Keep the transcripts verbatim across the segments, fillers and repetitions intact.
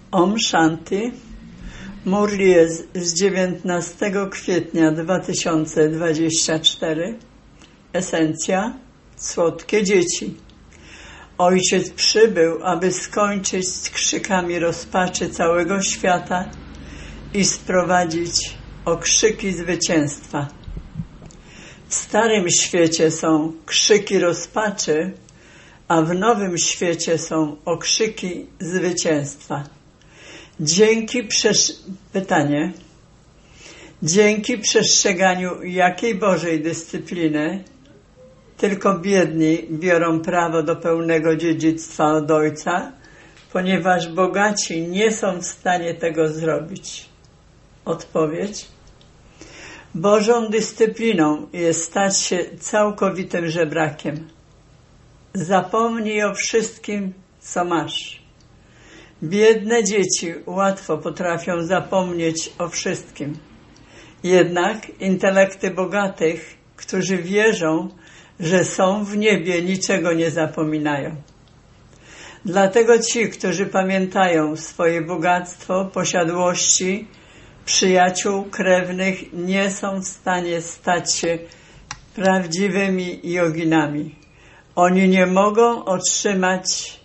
Om Shanti. Murli jest z dziewiętnastego kwietnia dwa tysiące dwudziestego czwartego. Esencja: słodkie dzieci. Ojciec przybył, aby skończyć z krzykami rozpaczy całego świata i sprowadzić okrzyki zwycięstwa. W starym świecie są krzyki rozpaczy, a w nowym świecie są okrzyki zwycięstwa. Dzięki przesz... Pytanie. Dzięki przestrzeganiu jakiej Bożej dyscypliny tylko biedni biorą prawo do pełnego dziedzictwa od Ojca, ponieważ bogaci nie są w stanie tego zrobić? Odpowiedź. Bożą dyscypliną jest stać się całkowitym żebrakiem. Zapomnij o wszystkim, co masz. Biedne dzieci łatwo potrafią zapomnieć o wszystkim. Jednak intelekty bogatych, którzy wierzą, że są w niebie, niczego nie zapominają. Dlatego ci, którzy pamiętają swoje bogactwo, posiadłości, przyjaciół, krewnych, nie są w stanie stać się prawdziwymi joginami. Oni nie mogą otrzymać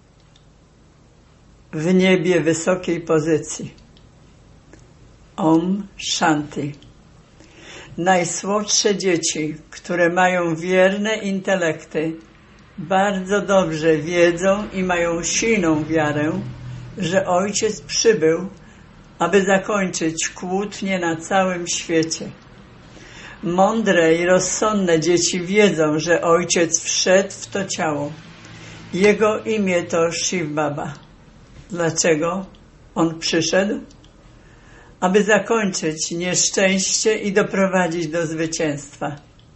w niebie wysokiej pozycji. Om Shanti. Najsłodsze dzieci, które mają wierne intelekty, bardzo dobrze wiedzą i mają silną wiarę, że Ojciec przybył, aby zakończyć kłótnie na całym świecie. Mądre i rozsądne dzieci wiedzą, że Ojciec wszedł w to ciało. Jego imię to Shiv Baba. Dlaczego On przyszedł? Aby zakończyć nieszczęście i doprowadzić do zwycięstwa.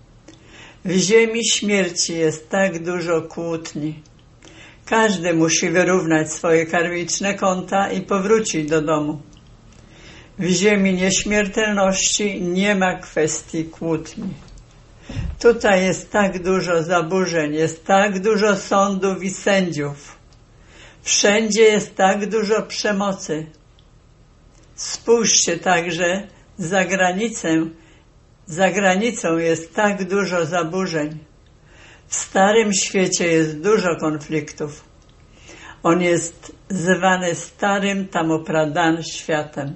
W ziemi śmierci jest tak dużo kłótni. Każdy musi wyrównać swoje karmiczne konta i powrócić do domu. W ziemi nieśmiertelności nie ma kwestii kłótni. Tutaj jest tak dużo zaburzeń, jest tak dużo sądów i sędziów. Wszędzie jest tak dużo przemocy. Spójrzcie także za granicę. Za granicą jest tak dużo zaburzeń. W starym świecie jest dużo konfliktów. On jest zwany starym Tamopradan światem.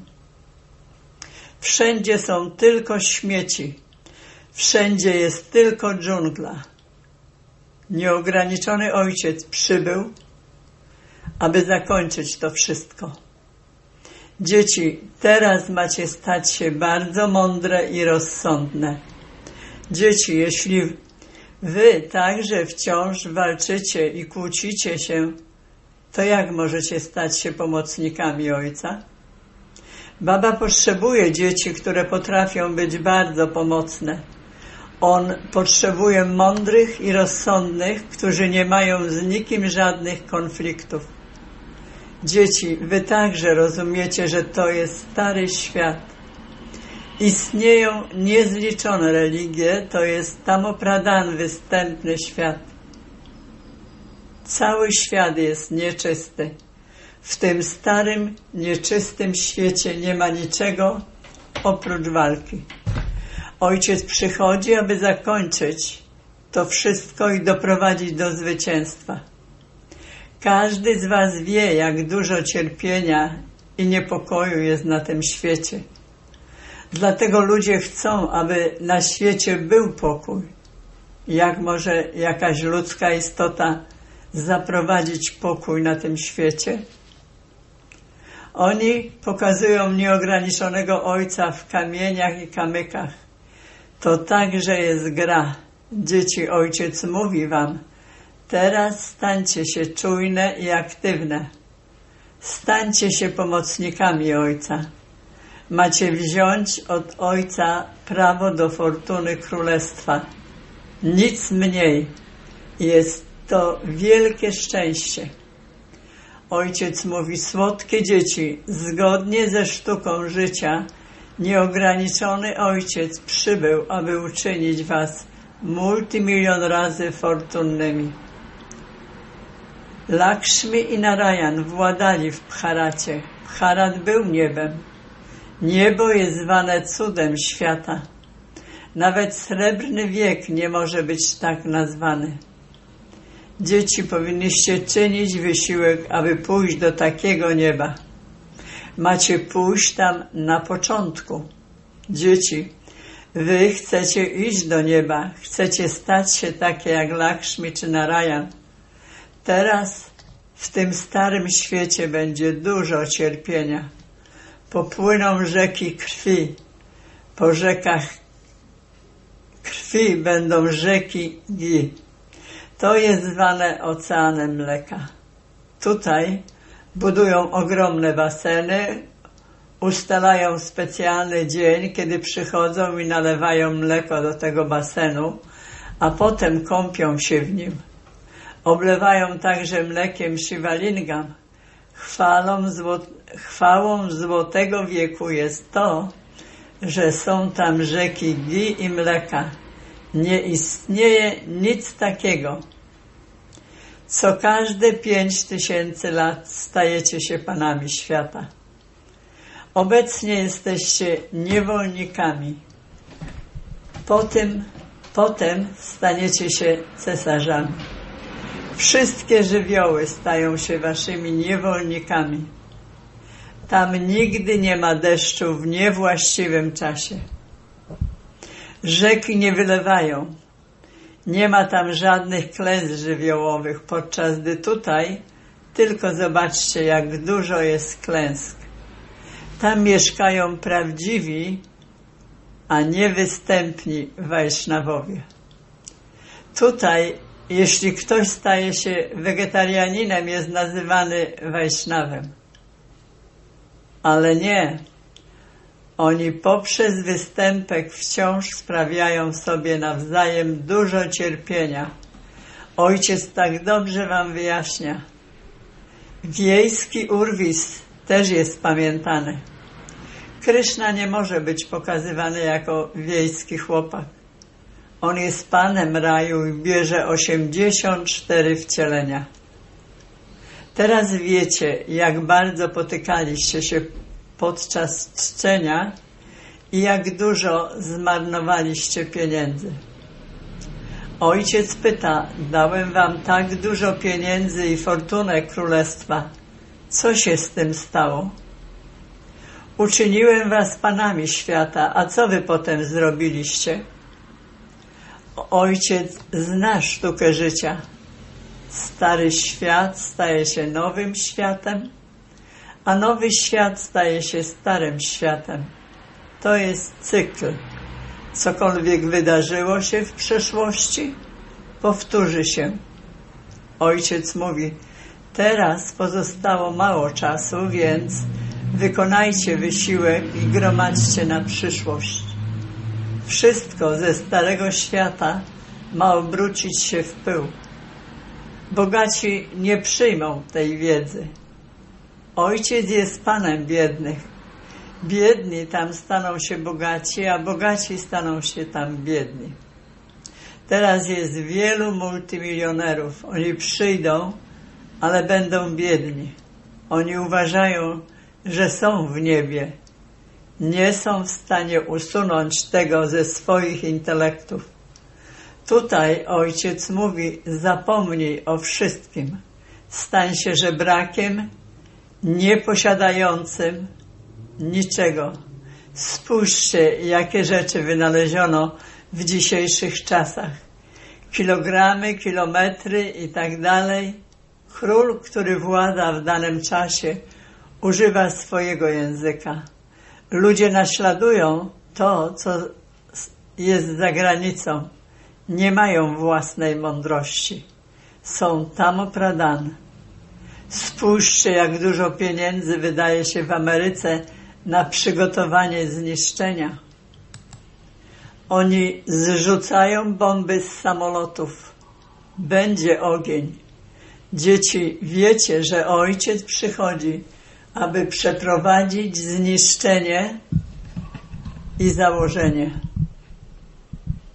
Wszędzie są tylko śmieci. Wszędzie jest tylko dżungla. Nieograniczony Ojciec przybył, aby zakończyć to wszystko. Dzieci, teraz macie stać się bardzo mądre i rozsądne. Dzieci, jeśli wy także wciąż walczycie i kłócicie się, to jak możecie stać się pomocnikami Ojca? Baba potrzebuje dzieci, które potrafią być bardzo pomocne. On potrzebuje mądrych i rozsądnych, którzy nie mają z nikim żadnych konfliktów. Dzieci, wy także rozumiecie, że to jest stary świat. Istnieją niezliczone religie, to jest Tamopradan, występny świat. Cały świat jest nieczysty. W tym starym, nieczystym świecie nie ma niczego oprócz walki. Ojciec przychodzi, aby zakończyć to wszystko i doprowadzić do zwycięstwa. Każdy z was wie, jak dużo cierpienia i niepokoju jest na tym świecie. Dlatego ludzie chcą, aby na świecie był pokój. Jak może jakaś ludzka istota zaprowadzić pokój na tym świecie? Oni pokazują nieograniczonego Ojca w kamieniach i kamykach. To także jest gra. Dzieci, Ojciec mówi wam, teraz stańcie się czujne i aktywne. Stańcie się pomocnikami Ojca. Macie wziąć od Ojca prawo do fortuny królestwa. Nic mniej. Jest to wielkie szczęście. Ojciec mówi, słodkie dzieci, zgodnie ze sztuką życia, nieograniczony Ojciec przybył, aby uczynić was multimilion razy fortunnymi. Lakshmi i Narayan władali w Bharacie. Bharat był niebem. Niebo jest zwane cudem świata. Nawet srebrny wiek nie może być tak nazwany. Dzieci, powinniście czynić wysiłek, aby pójść do takiego nieba. Macie pójść tam na początku. Dzieci, wy chcecie iść do nieba, chcecie stać się takie jak Lakshmi czy Narayan. Teraz w tym starym świecie będzie dużo cierpienia. Popłyną rzeki krwi. Po rzekach krwi będą rzeki gi. To jest zwane oceanem mleka. Tutaj budują ogromne baseny, ustalają specjalny dzień, kiedy przychodzą i nalewają mleko do tego basenu, a potem kąpią się w nim. Oblewają także mlekiem Shivalingam. Chwalą, zło, chwałą złotego wieku jest to, że są tam rzeki gi i mleka. Nie istnieje nic takiego. Co każde pięć tysięcy lat stajecie się panami świata. Obecnie jesteście niewolnikami. Potem, potem staniecie się cesarzami. Wszystkie żywioły stają się waszymi niewolnikami. Tam nigdy nie ma deszczu w niewłaściwym czasie. Rzeki nie wylewają. Nie ma tam żadnych klęsk żywiołowych, podczas gdy tutaj tylko zobaczcie, jak dużo jest klęsk. Tam mieszkają prawdziwi, a nie występni Wajsznawowie. Tutaj, jeśli ktoś staje się wegetarianinem, jest nazywany Wajsznawem. Ale nie. Oni poprzez występek wciąż sprawiają sobie nawzajem dużo cierpienia. Ojciec tak dobrze wam wyjaśnia. Wiejski urwis też jest pamiętany. Kryszna nie może być pokazywany jako wiejski chłopak. On jest panem raju i bierze osiemdziesiąt cztery wcielenia. Teraz wiecie, jak bardzo potykaliście się podczas czczenia i jak dużo zmarnowaliście pieniędzy. Ojciec pyta, dałem wam tak dużo pieniędzy i fortunę królestwa. Co się z tym stało? Uczyniłem was panami świata, a co wy potem zrobiliście? Ojciec zna sztukę życia. Stary świat staje się nowym światem, a nowy świat staje się starym światem. To jest cykl. Cokolwiek wydarzyło się w przeszłości, powtórzy się. Ojciec mówi, teraz pozostało mało czasu, więc wykonajcie wysiłek i gromadźcie na przyszłość. Wszystko ze starego świata ma obrócić się w pył. Bogaci nie przyjmą tej wiedzy. Ojciec jest panem biednych. Biedni tam staną się bogaci, a bogaci staną się tam biedni. Teraz jest wielu multimilionerów. Oni przyjdą, ale będą biedni. Oni uważają, że są w niebie. Nie są w stanie usunąć tego ze swoich intelektów. Tutaj ojciec mówi, zapomnij o wszystkim. Stań się żebrakiem, nieposiadającym niczego. Spójrzcie, jakie rzeczy wynaleziono w dzisiejszych czasach. Kilogramy, kilometry i tak dalej. Król, który włada w danym czasie, używa swojego języka. Ludzie naśladują to, co jest za granicą. Nie mają własnej mądrości. Są tam Pradhan. Spójrzcie, jak dużo pieniędzy wydaje się w Ameryce na przygotowanie zniszczenia. Oni zrzucają bomby z samolotów. Będzie ogień. Dzieci, wiecie, że ojciec przychodzi, aby przeprowadzić zniszczenie i założenie.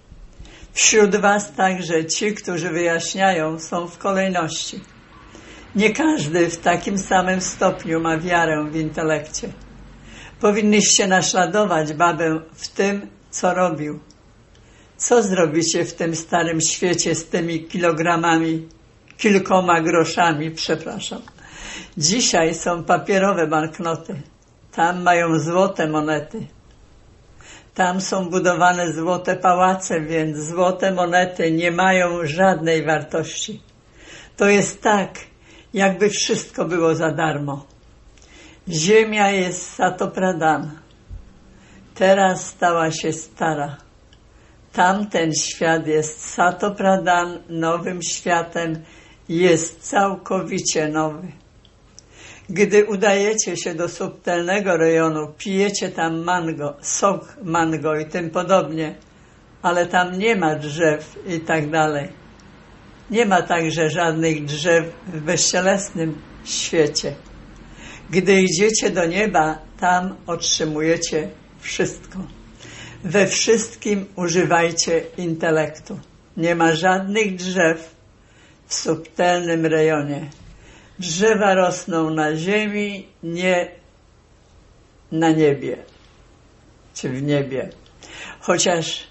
Wśród was także ci, którzy wyjaśniają, są w kolejności. Nie każdy w takim samym stopniu ma wiarę w intelekcie. Powinniście naśladować babę w tym, co robił. Co zrobicie w tym starym świecie z tymi kilogramami, kilkoma groszami, przepraszam. Dzisiaj są papierowe banknoty. Tam mają złote monety. Tam są budowane złote pałace, więc złote monety nie mają żadnej wartości. To jest tak, jakby wszystko było za darmo. Ziemia jest Satopradhan. Teraz stała się stara. Tamten świat jest Satopradhan, nowym światem, jest całkowicie nowy. Gdy udajecie się do subtelnego rejonu, pijecie tam mango, sok mango i tym podobnie, ale tam nie ma drzew i tak dalej. Nie ma także żadnych drzew w bezcielesnym świecie. Gdy idziecie do nieba, tam otrzymujecie wszystko. We wszystkim używajcie intelektu. Nie ma żadnych drzew w subtelnym rejonie. Drzewa rosną na ziemi, nie na niebie, czy w niebie. Chociaż,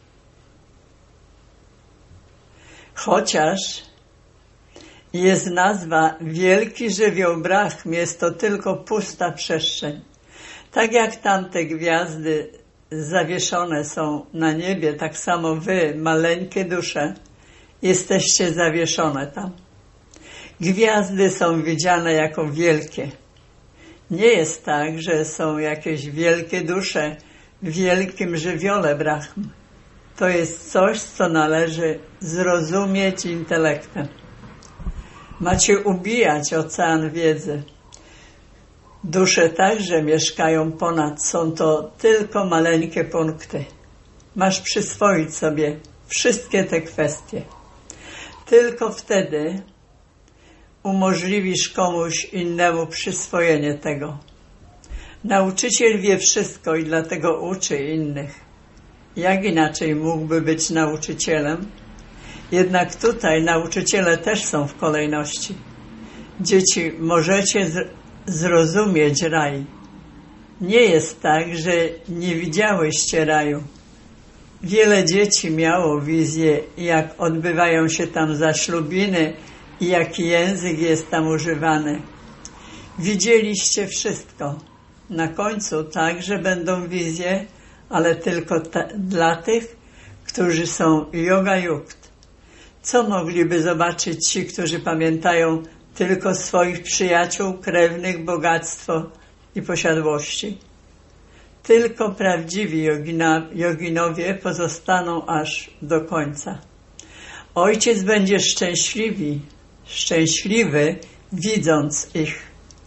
chociaż jest nazwa Wielki Żywioł Brahm, jest to tylko pusta przestrzeń. Tak jak tamte gwiazdy zawieszone są na niebie, tak samo wy, maleńkie dusze, jesteście zawieszone tam. Gwiazdy są widziane jako wielkie. Nie jest tak, że są jakieś wielkie dusze w wielkim żywiole Brahm. To jest coś, co należy zrozumieć intelektem. Macie ubijać ocean wiedzy. Dusze także mieszkają ponad, są to tylko maleńkie punkty. Masz przyswoić sobie wszystkie te kwestie. Tylko wtedy umożliwisz komuś innemu przyswojenie tego. Nauczyciel wie wszystko i dlatego uczy innych. Jak inaczej mógłby być nauczycielem? Jednak tutaj nauczyciele też są w kolejności. Dzieci, możecie zrozumieć raj. Nie jest tak, że nie widziałyście raju. Wiele dzieci miało wizję, jak odbywają się tam zaślubiny i jaki język jest tam używany. Widzieliście wszystko. Na końcu także będą wizje, ale tylko ta, dla tych, którzy są yoga yukt. Co mogliby zobaczyć ci, którzy pamiętają tylko swoich przyjaciół, krewnych, bogactwo i posiadłości? Tylko prawdziwi jogina, joginowie pozostaną aż do końca. Ojciec będzie szczęśliwy, szczęśliwy, widząc ich.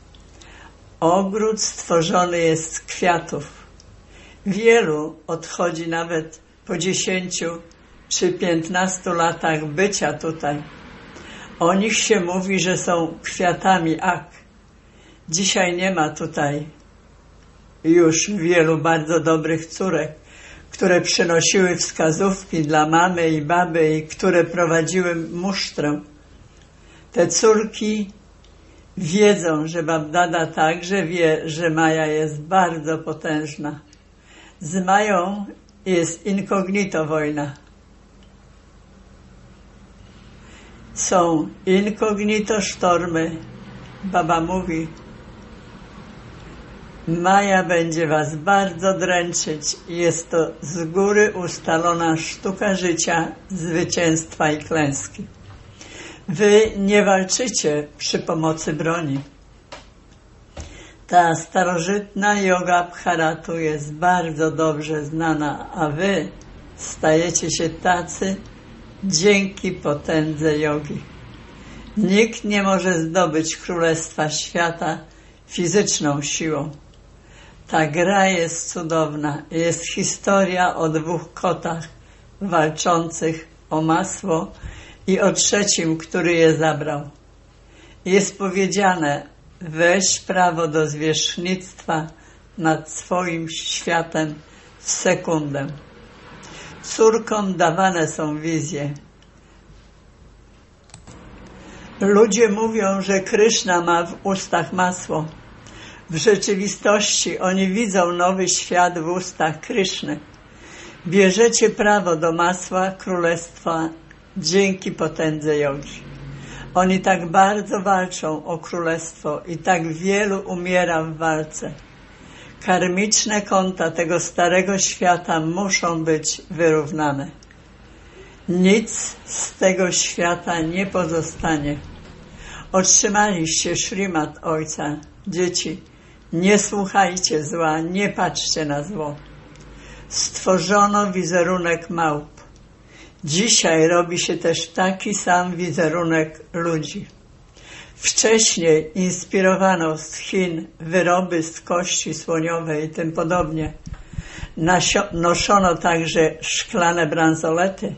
Ogród stworzony jest z kwiatów. Wielu odchodzi nawet po dziesięciu czy piętnastu latach bycia tutaj. O nich się mówi, że są kwiatami ak. Dzisiaj nie ma tutaj już wielu bardzo dobrych córek, które przynosiły wskazówki dla mamy i baby i które prowadziły musztrę. Te córki wiedzą, że Babdada także wie, że Maja jest bardzo potężna. Z Mają jest incognito wojna. Są incognito sztormy. Baba mówi, Maja będzie was bardzo dręczyć. Jest to z góry ustalona sztuka życia, zwycięstwa i klęski. Wy nie walczycie przy pomocy broni. Ta starożytna yoga Bharatu jest bardzo dobrze znana, a wy stajecie się tacy dzięki potędze jogi. Nikt nie może zdobyć królestwa świata fizyczną siłą. Ta gra jest cudowna. Jest historia o dwóch kotach walczących o masło i o trzecim, który je zabrał. Jest powiedziane, weź prawo do zwierzchnictwa nad swoim światem w sekundę. Córkom dawane są wizje. Ludzie mówią, że Kryszna ma w ustach masło. W rzeczywistości oni widzą nowy świat w ustach Kryszny. Bierzecie prawo do masła królestwa dzięki potędze jogi. Oni tak bardzo walczą o królestwo i tak wielu umiera w walce. Karmiczne konta tego starego świata muszą być wyrównane. Nic z tego świata nie pozostanie. Otrzymaliście szrimat Ojca. Dzieci, nie słuchajcie zła, nie patrzcie na zło. Stworzono wizerunek małp. Dzisiaj robi się też taki sam wizerunek ludzi. Wcześniej inspirowano z Chin wyroby z kości słoniowej i tym podobnie. Noszono także szklane bransolety.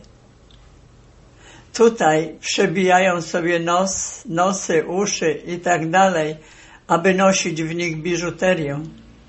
Tutaj przebijają sobie nos, nosy, uszy i tak dalej, aby nosić w nich biżuterię.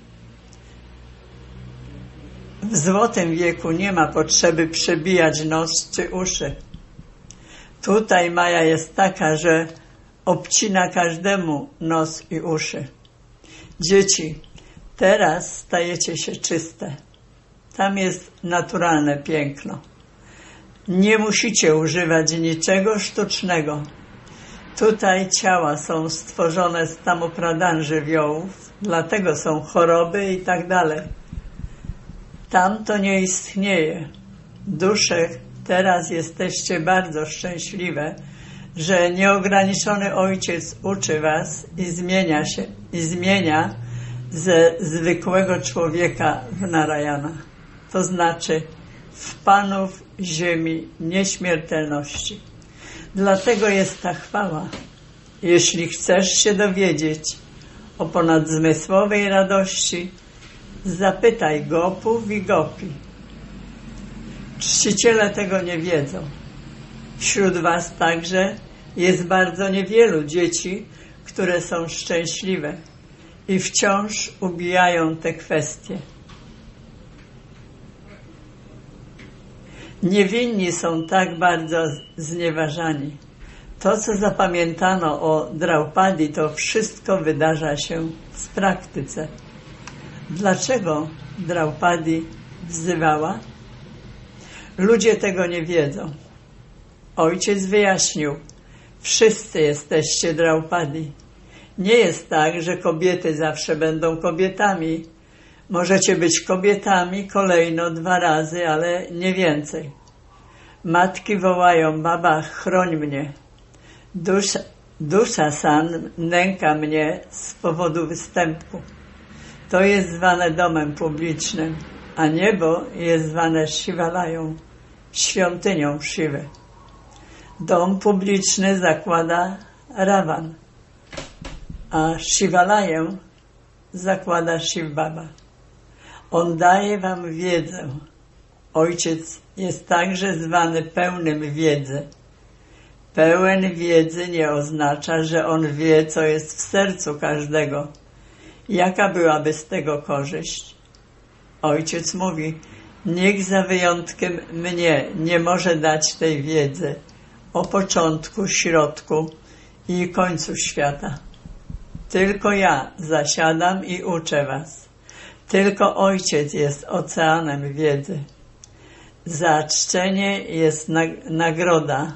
W złotym wieku nie ma potrzeby przebijać nos czy uszy. Tutaj maja jest taka, że obcina każdemu nos i uszy. Dzieci, teraz stajecie się czyste. Tam jest naturalne piękno. Nie musicie używać niczego sztucznego. Tutaj ciała są stworzone z tamopradan żywiołów, dlatego są choroby i tak dalej. Tam to nie istnieje. Dusze, teraz jesteście bardzo szczęśliwe, że nieograniczony Ojciec uczy was i zmienia się, i zmienia ze zwykłego człowieka w Narayana. To znaczy w Panów ziemi nieśmiertelności. Dlatego jest ta chwała. Jeśli chcesz się dowiedzieć o ponadzmysłowej radości, zapytaj gopów i gopi. Czciciele tego nie wiedzą. Wśród was także jest bardzo niewielu dzieci, które są szczęśliwe i wciąż ubijają te kwestie. Niewinni są tak bardzo znieważani. To, co zapamiętano o Draupadi, to wszystko wydarza się w praktyce. Dlaczego Draupadi wzywała? Ludzie tego nie wiedzą. Ojciec wyjaśnił, wszyscy jesteście Draupadi. Nie jest tak, że kobiety zawsze będą kobietami. Możecie być kobietami kolejno dwa razy, ale nie więcej. Matki wołają, baba, chroń mnie. Dusza, dusza san nęka mnie z powodu występu. To jest zwane domem publicznym, a niebo jest zwane Shiwalają, świątynią Shiwy. Dom publiczny zakłada Ravan, a Shiwalaję zakłada Shiv Baba. On daje wam wiedzę. Ojciec jest także zwany pełnym wiedzy. Pełen wiedzy nie oznacza, że on wie, co jest w sercu każdego. Jaka byłaby z tego korzyść? Ojciec mówi, nikt za wyjątkiem mnie nie może dać tej wiedzy o początku, środku i końcu świata. Tylko ja zasiadam i uczę was. Tylko Ojciec jest oceanem wiedzy. Za czczenie jest nagroda.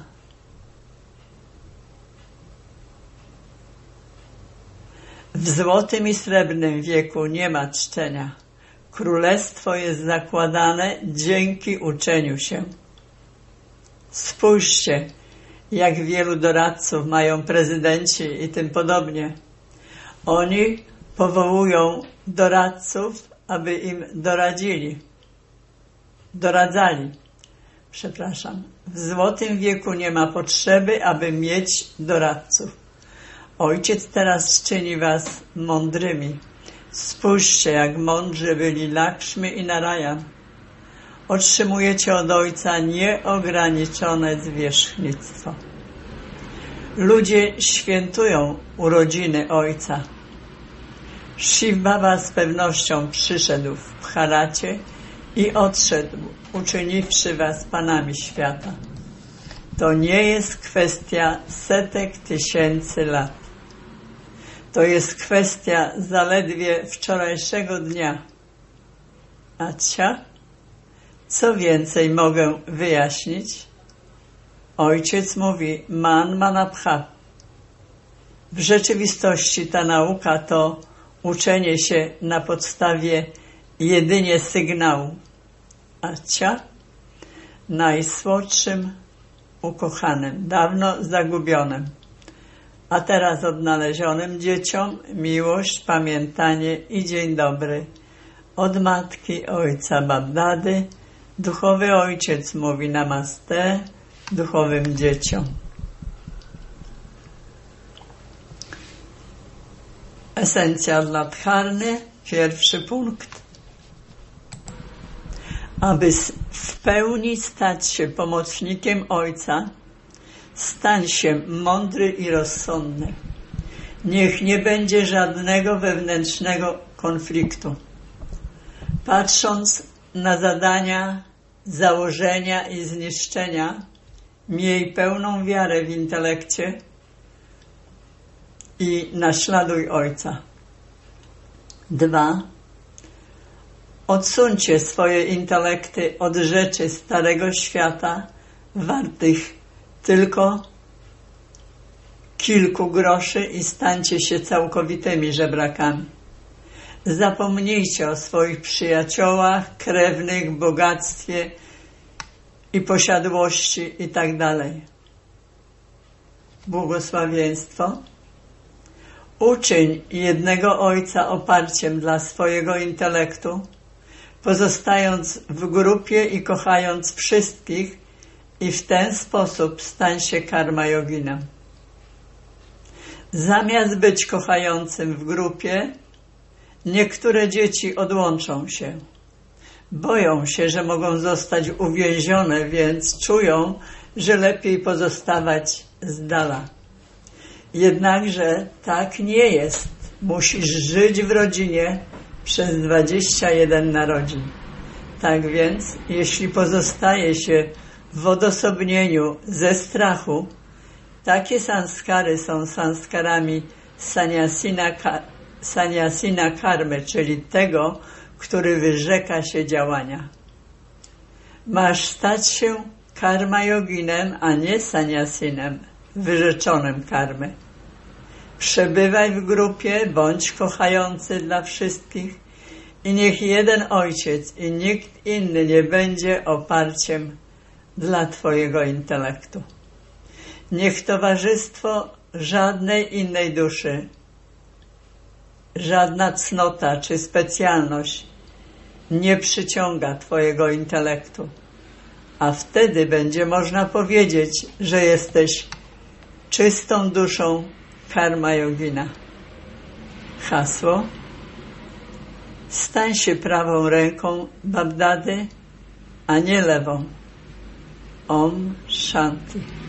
W złotym i srebrnym wieku nie ma czczenia. Królestwo jest zakładane dzięki uczeniu się. Spójrzcie, jak wielu doradców mają prezydenci i tym podobnie. Oni powołują doradców, aby im doradzili. Doradzali. Przepraszam. W złotym wieku nie ma potrzeby, aby mieć doradców. Ojciec teraz czyni was mądrymi. Spójrzcie, jak mądrzy byli Lakshmi i Narayan. Otrzymujecie od Ojca nieograniczone zwierzchnictwo. Ludzie świętują urodziny Ojca. Shiv Baba z pewnością przyszedł w Bharacie i odszedł, uczyniwszy was panami świata. to nie jest kwestia setek tysięcy lat. To jest kwestia zaledwie wczorajszego dnia. A cia? Co więcej mogę wyjaśnić? Ojciec mówi man manabha. W rzeczywistości ta nauka to uczenie się na podstawie jedynie sygnału. A cia? Najsłodszym, ukochanym, dawno zagubionym, a teraz odnalezionym dzieciom miłość, pamiętanie i dzień dobry. Od matki, ojca, babdady, duchowy ojciec mówi namaste duchowym dzieciom. Esencja dla dharny, pierwszy punkt. Aby w pełni stać się pomocnikiem Ojca, stań się mądry i rozsądny. Niech nie będzie żadnego wewnętrznego konfliktu. Patrząc na zadania, założenia i zniszczenia, miej pełną wiarę w intelekcie i naśladuj Ojca. Dwa. Odsuńcie swoje intelekty od rzeczy starego świata, wartych tylko kilku groszy i stańcie się całkowitymi żebrakami. Zapomnijcie o swoich przyjaciołach, krewnych, bogactwie i posiadłości i tak dalej. Błogosławieństwo. Uczyń jednego Ojca oparciem dla swojego intelektu, pozostając w grupie i kochając wszystkich, i w ten sposób stań się karma joginem. Zamiast być kochającym w grupie, niektóre dzieci odłączą się. Boją się, że mogą zostać uwięzione, więc czują, że lepiej pozostawać z dala. Jednakże tak nie jest. Musisz żyć w rodzinie przez dwadzieścia jeden narodzin. Tak więc, jeśli pozostaje się w odosobnieniu ze strachu, takie sanskary są sanskarami sanyasina, sanyasina karmy, czyli tego, który wyrzeka się działania. Masz stać się karma joginem, a nie sanyasinem, wyrzeczonym karmy. Przebywaj w grupie, bądź kochający dla wszystkich i niech jeden Ojciec i nikt inny nie będzie oparciem dla Twojego intelektu. Niech towarzystwo żadnej innej duszy, żadna cnota czy specjalność nie przyciąga Twojego intelektu, a wtedy będzie można powiedzieć, że jesteś czystą duszą karma yogina. Hasło: stań się prawą ręką Babdady, a nie lewą. Om Shanti.